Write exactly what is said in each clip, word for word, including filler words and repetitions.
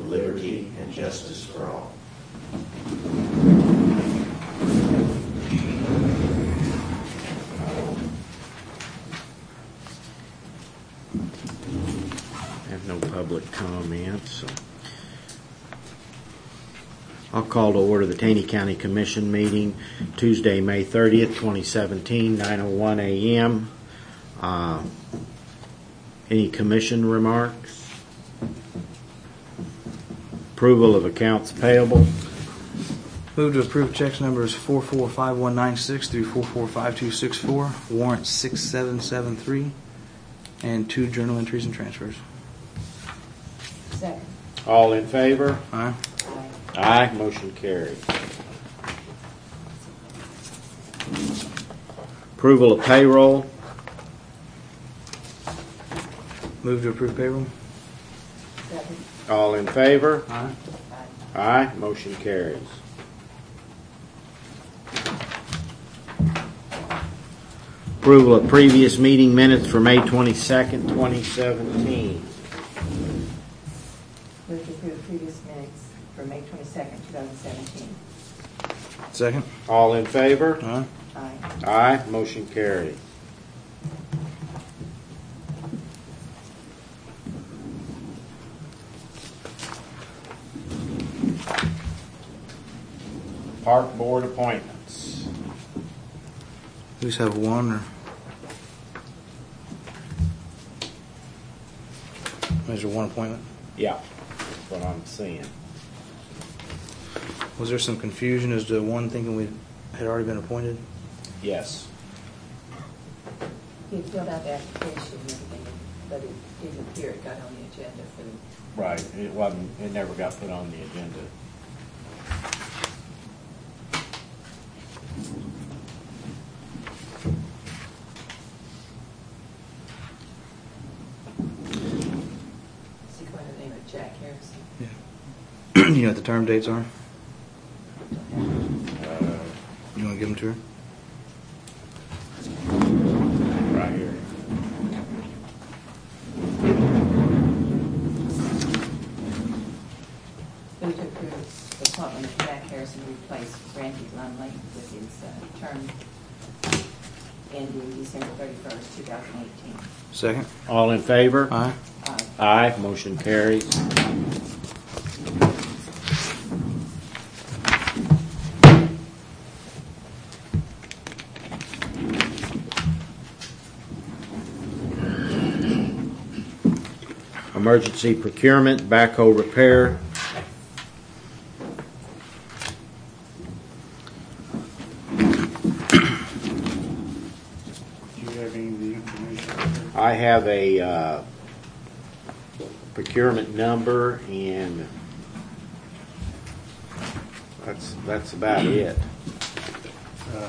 liberty and justice for all. I have no public comments. So I'll call to order the Taney County Commission meeting Tuesday, May thirtieth, twenty seventeen, nine oh one a.m. Uh, any commission remarks? Approval of accounts payable. Move to approve checks numbers four four five one nine six through four four five two six four, warrant six seven seven three, and two journal entries and transfers. Second. All in favor? Aye. Aye. Motion carried. Approval of payroll. Move to approve payroll. Second. All in favor? Aye. Aye. Motion carries. Approval of previous meeting minutes for May twenty-second, twenty seventeen. Move to approve previous minutes for May twenty-second, twenty seventeen. Second. All in favor? Aye. Aye. Aye. Motion carried. Park Board appointments. We just have one, or is there one appointment? Yeah, that's what I'm seeing. Was there some confusion as to one thinking we had already been appointed? Yes. He filled out the application and everything, but it didn't appear it got on the agenda for the... Right. It wasn't. It never got put on the agenda. Is he going to name it Jack Harrison? Yeah. You know what the term dates are? Uh, You want to give them to her? right here. Move to approve the appointment of Jack Harrison to replace Randy Lumley with his uh, term ending December thirty-first, twenty eighteen. Second. All in favor? Aye. Aye. Aye. Motion carries. Emergency procurement, backhoe repair. Do you have any of the information? I have a uh, procurement number, and that's that's about it. Uh,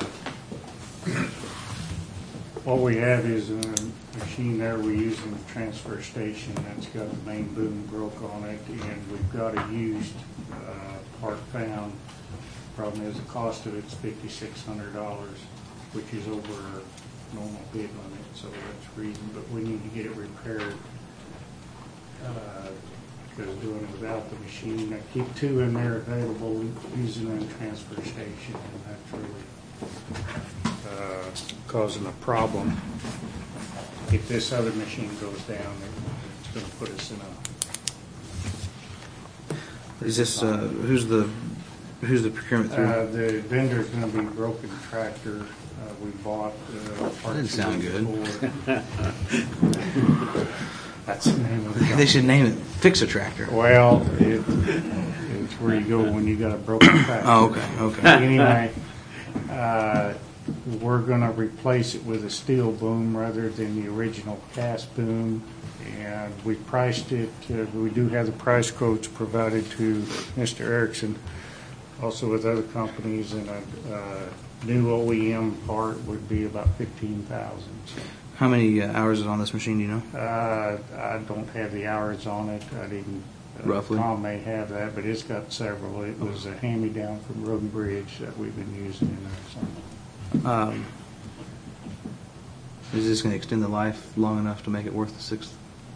What we have is a machine there we use in the transfer station that's got the main boom broke on it, and we've got a used uh, part found. Problem is the cost of it's fifty-six hundred dollars, which is over our normal bid limit, so that's the reason, but we need to get it repaired. Because doing it without the machine, I keep two in there available, using in the transfer station, and that's really uh, causing a problem. If this other machine goes down, it, it's going to put us in a... Is this uh, who's the who's the procurement through? Uh, the vendor's going to be Broken Tractor. Uh, we bought uh, parts. That didn't sound good. That's the name of the They should name it Fix a Tractor. Well, it, it's where you go when you got a broken tractor. Oh, okay, okay. Anyway, uh, we're going to replace it with a steel boom rather than the original cast boom. And we priced it, uh, we do have the price quotes provided to Mister Erickson, also with other companies, and a uh, new O E M part would be about fifteen thousand dollars. How many uh, hours is on this machine, do you know? Uh, I don't have the hours on it. I didn't. Uh, Roughly? Tom may have that, but it's got several. It was a hand-me-down from Road and Bridge that we've been using in there. So. Um, is this going to extend the life long enough to make it worth the six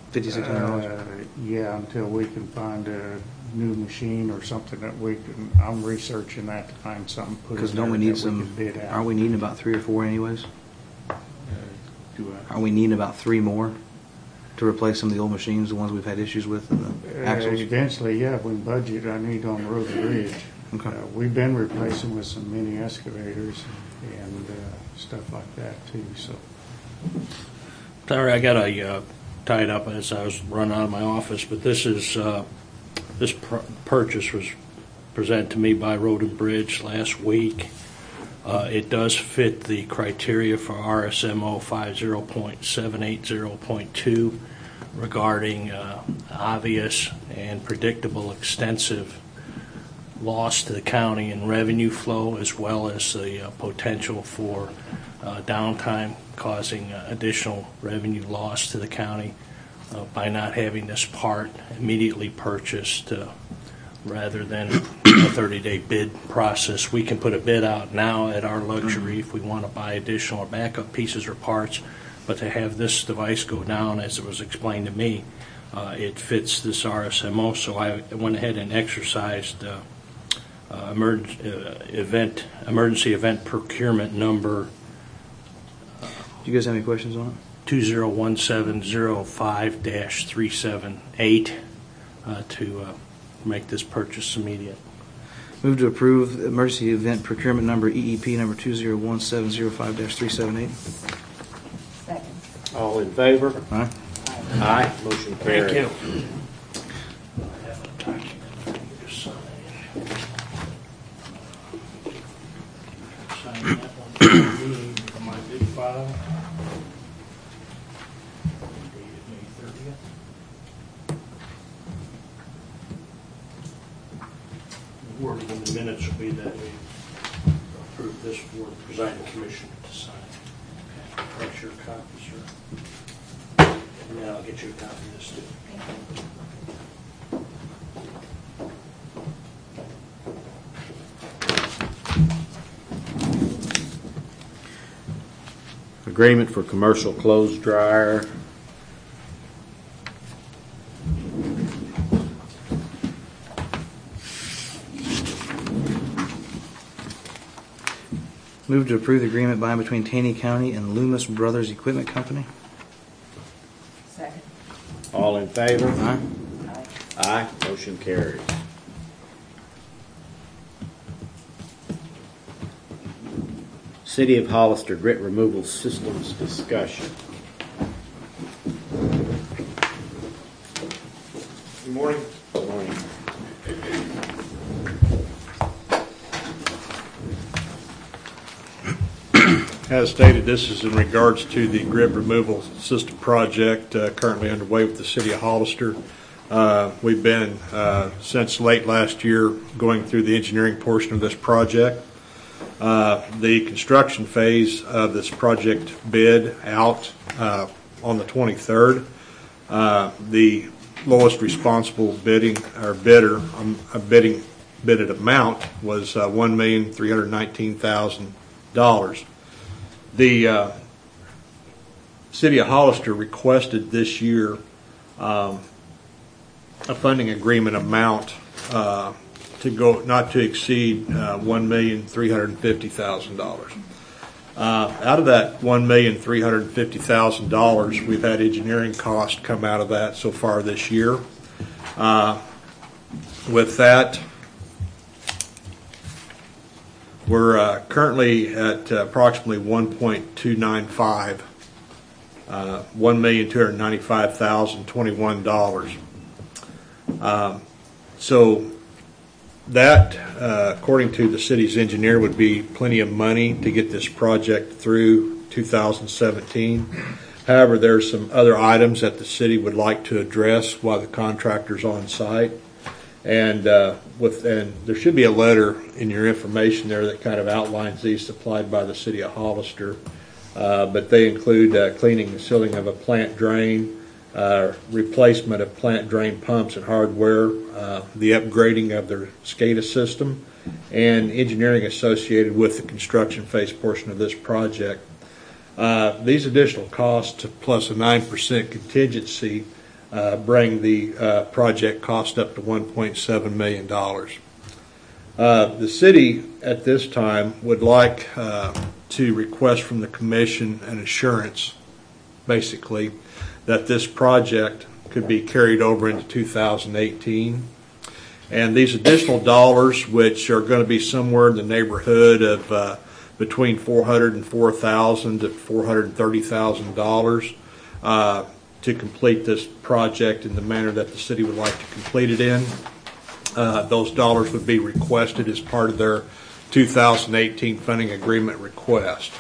fifty-six hundred dollars? Uh, Yeah, until we can find a new machine or something that we can, I'm researching that to find something. put in Because don't there we need that some, can bid out. aren't we needing about three or four anyways? Do I- Are we needing about three more to replace some of the old machines, the ones we've had issues with in the Uh, axles? Eventually, yeah, if we budget, I need on Road and Ridge. Okay. Uh, We've been replacing with some mini excavators and uh, stuff like that too, so. Sorry, I got a uh, tied up as I was running out of my office, but this is uh, this pr- purchase was presented to me by Road and Bridge last week. Uh, it does fit the criteria for R S M O fifty point seven eight zero point two regarding uh, obvious and predictable extensive loss to the county in revenue flow, as well as the uh, potential for uh, downtime causing uh, additional revenue loss to the county uh, by not having this part immediately purchased uh, rather than a thirty-day bid process. We can put a bid out now at our luxury if we want to buy additional or backup pieces or parts, but to have this device go down, as it was explained to me, uh, it fits this R S M O, so I went ahead and exercised uh, uh, emerg- uh, event, emergency event procurement number Do you guys have any questions on it? two zero one seven zero five dash three seven eight uh, to uh, make this purchase immediate. Move to approve emergency event procurement number E E P number two zero one seven zero five dash three seven eight. Second. All in favor? Aye. Aye. Aye. Motion carried. Thank you. I have a document for you to sign. Sign that one for me for my bid file. Dated May thirtieth. The wording in the minutes will be that we approve this for the presiding commission to sign. Okay, that's your copy, sir. And then I'll get you a copy of this too. Agreement for commercial clothes dryer. Move to approve the agreement by and between Taney County and Loomis Brothers Equipment Company. Second. All in favor? Aye. Aye. Aye. Motion carries. City of Hollister grit removal systems discussion. Good morning. Good morning. As stated, this is in regards to the grid removal system project uh, currently underway with the City of Hollister. Uh, we've been, uh, since late last year, going through the engineering portion of this project. Uh, the construction phase of this project bid out uh, on the twenty-third. Uh, the lowest responsible bidding or bidder, um, a bidding bidded amount was uh, one million three hundred nineteen thousand dollars. The uh, City of Hollister requested this year um, a funding agreement amount uh, to go not to exceed uh, one million three hundred fifty thousand dollars. Uh, out of that one million three hundred fifty thousand dollars, we've had engineering costs come out of that so far this year. Uh, with that, we're uh, currently at uh, approximately one point two nine five, uh, one million two hundred ninety-five thousand twenty-one dollars. Um, so that, uh, according to the city's engineer, would be plenty of money to get this project through two thousand seventeen. However, there's some other items that the city would like to address while the contractor's on site. And uh, with and there should be a letter in your information there that kind of outlines these supplied by the City of Hollister. Uh, but they include uh, cleaning and sealing of a plant drain, uh, replacement of plant drain pumps and hardware, uh, the upgrading of their SCADA system, and engineering associated with the construction phase portion of this project. Uh, these additional costs, plus a nine percent contingency, uh, bring the uh, project cost up to one point seven million dollars. Uh, the city at this time would like uh, to request from the commission an assurance, basically, that this project could be carried over into two thousand eighteen. And these additional dollars, which are going to be somewhere in the neighborhood of uh, between four hundred four thousand dollars to four hundred thirty thousand dollars, uh, to complete this project in the manner that the city would like to complete it in. Uh, those dollars would be requested as part of their two thousand eighteen funding agreement request.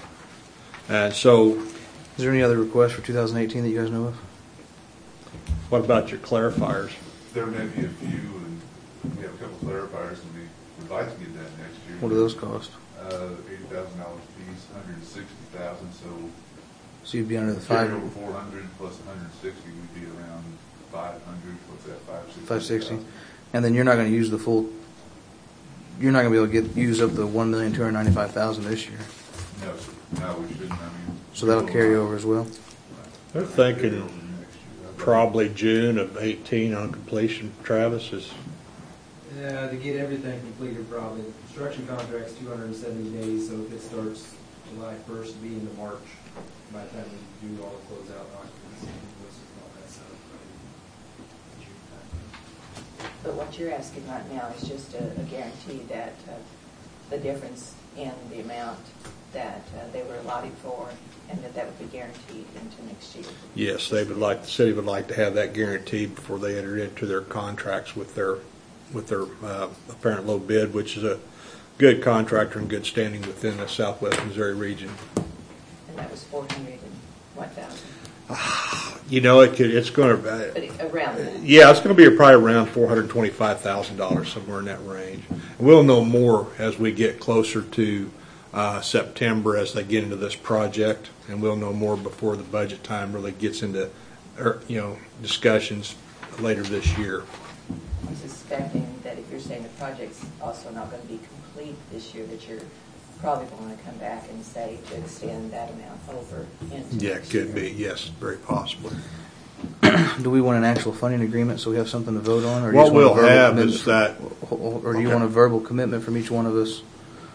And so, Is there any other requests for two thousand eighteen that you guys know of? what about your clarifiers? There may be a few, and we have a couple clarifiers, and we would like to get that next year. What do those cost? Uh, eighty thousand dollars piece, one hundred and sixty thousand. So So you'd be under the carry five, over four hundred plus one hundred and sixty would be around five hundred. What's that? Five sixty. five sixty, and then you're not going to use the full. You're not going to be able to get use up the one million two hundred ninety-five thousand this year. No, sir. No, we shouldn't. I mean, So that'll carry over as well. They're Carry thinking over next year. probably June of eighteen on completion. Travis is. Yeah, to get everything completed probably. The construction contract's two hundred seventy days, so if it starts July first, it'll be into March. By the time we do all the closeout documents and invoices and all that stuff, probably June timeframe. But what you're asking right now is just a, a guarantee that uh, the difference in the amount that uh, they were allotted for, and that that would be guaranteed into next year. Yes, they would like, the city would like to have that guaranteed before they enter into their contracts with their, with their uh, apparent low bid, which is a good contractor and good standing within the Southwest Missouri region. And that was four hundred and what thousand? You know, it could, it's going to, But it- around that. yeah, it's going to be probably around four hundred twenty-five thousand dollars, somewhere in that range. We'll know more as we get closer to uh, September as they get into this project, and we'll know more before the budget time really gets into, er, you know, discussions later this year. I'm suspecting that if you're saying the project's also not going to be complete this year, that you're probably going to come back and say to extend that amount over into Yeah, next could year. be, yes, very possibly. Do we want an actual funding agreement so we have something to vote on, or do you What just want a we'll verbal have commitment is from- that, or do you Okay. want a verbal commitment from each one of us?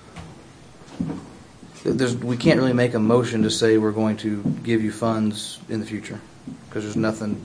There's, we can't really make a motion to say we're going to give you funds in the future, because there's nothing.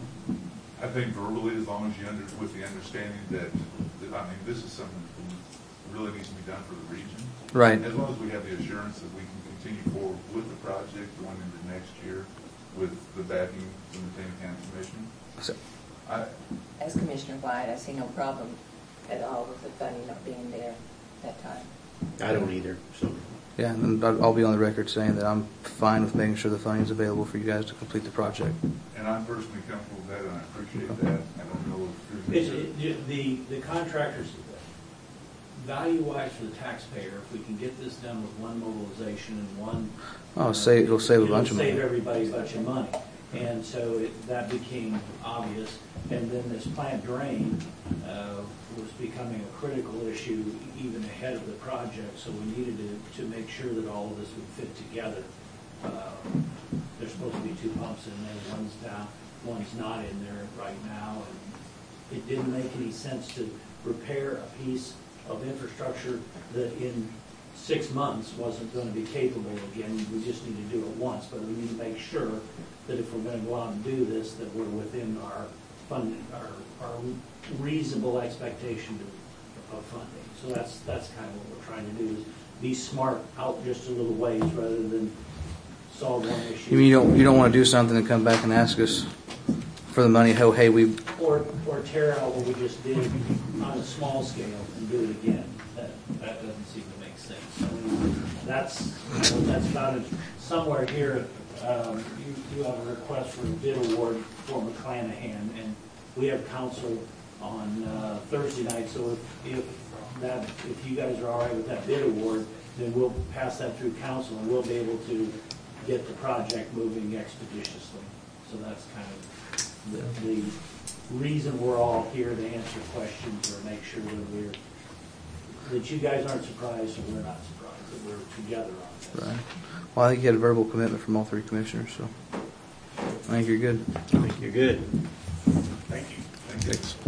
I think verbally, as long as you under, with the understanding that, that, I mean, this is something that really needs to be done for the region. Right. As long as we have the assurance that we can continue forward with the project going into next year with the backing from the Taney County Commission. So- I, As Commissioner White, I see no problem at all with the funding not being there that time. I don't either, so. Yeah, and I'll I'll be on the record saying that I'm fine with making sure the funding is available for you guys to complete the project. and I'm personally comfortable with that, and I appreciate that. I don't know if It's, there's. it, the, the contractors, value-wise for the taxpayer, if we can get this done with one mobilization and one. Oh, save- it'll save a bunch of money. It'll save everybody a bunch of money. And so it, that became obvious. And then this plant drain, uh, was becoming a critical issue even ahead of the project, so we needed to, to make sure that all of this would fit together. Uh, There's supposed to be two pumps in there, one's down, one's not in there right now, and it didn't make any sense to repair a piece of infrastructure that in six months wasn't going to be capable again. We just need to do it once, but we need to make sure that if we're going to go out and do this, that we're within our funding, our, our reasonable expectation to, of funding. So that's, that's kind of what we're trying to do, is be smart out just a little ways rather than solve one issue. You mean you don't, you don't want to do something and come back and ask us for the money, oh, hey, we, Or, or tear out what we just did on a small scale and do it again. That, that doesn't seem to make sense. So that's, that's about it. Somewhere here, um, you, you have a request for a bid award for McClanahan, and we have council on uh, Thursday night, so if, if that, if you guys are all right with that bid award, then we'll pass that through council, and we'll be able to get the project moving expeditiously. So that's kind of the, the reason we're all here, to answer questions or make sure that we're, that you guys aren't surprised and we're not surprised, that we're together on this. right. Well, I think you had a verbal commitment from all three commissioners, so I think you're good. I think you're good. Thanks.